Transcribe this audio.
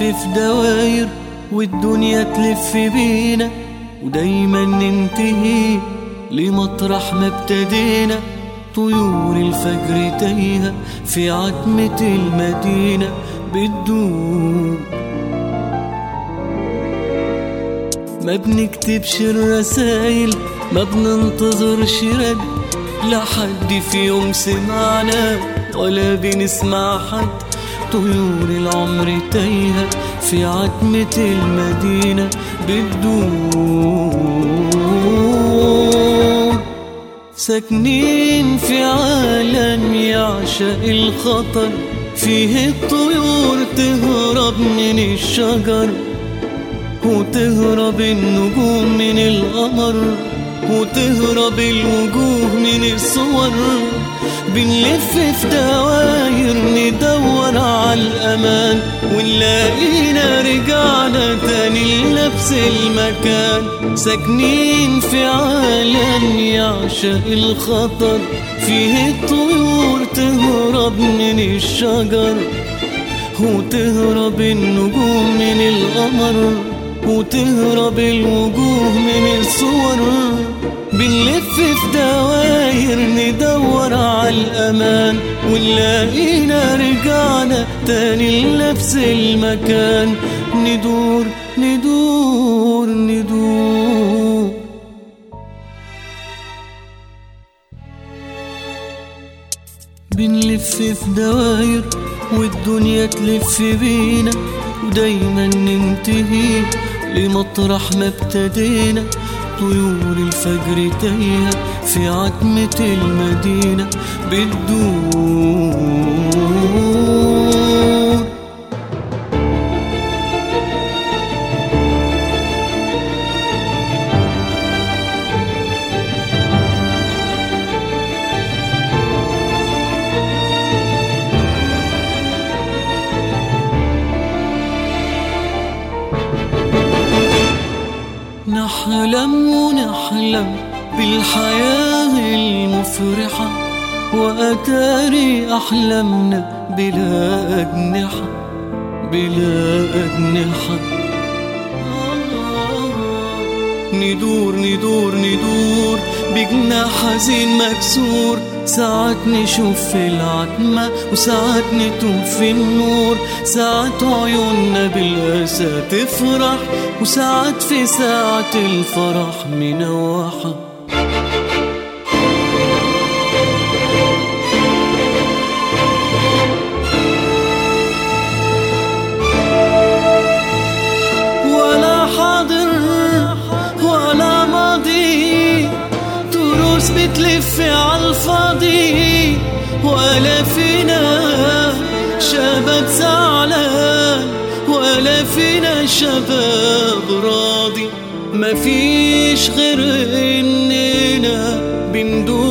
في دواير والدنيا تلف بينا، ودايما ننتهي لمطرح ما ابتدينا. طيور الفجر تايهة في عتمة المدينة بتدوب. ما بنكتبش الرسايل، ما بننتظرش رد، لا حد في يوم سمعنا ولا بنسمع حد. طيور العمر تايهة في عتمة المدينة بتدور. ساكنين في عالم يعشق الخطر، فيه الطيور تهرب من الشجر، وتهرب النجوم من القمر، وتهرب الوجوه من الصور. بنلف في دواير ندور على الأمان، ونلاقينا رجعنا تاني لنفس المكان. ساكنين في عالم يعشق الخطر، فيه الطيور تهرب من الشجر، وتهرب النجوم من القمر، وتهرب الوجوه من الصور. بنلف في دواير ندور على الأمان، ونلاقينا رجعنا تاني لنفس المكان. ندور ندور ندور. بنلف في دواير والدنيا تلف بينا، ودايما ننتهي لمطرح ما ابتدينا. طيور الفجر تايهة في عتمة المدينة بتدور. نحلم ونحلم بالحياة المفرحة، وأتاري أحلامنا بلا أجنحة، بلا أجنحة. ندور ندور ندور بجناح حزين مكسور، ساعات نشوف في العتمة وساعات نتوه في النور. ساعات عيوننا بالأسى تفرح، وساعات في ساعة الفرح منوحة. ولا حاضر ولا ماضي، تروس بتلف عالفاضي، ولا فينا شباب زعلان، ولا فينا شباب راضي. مفيش غير إننا بندور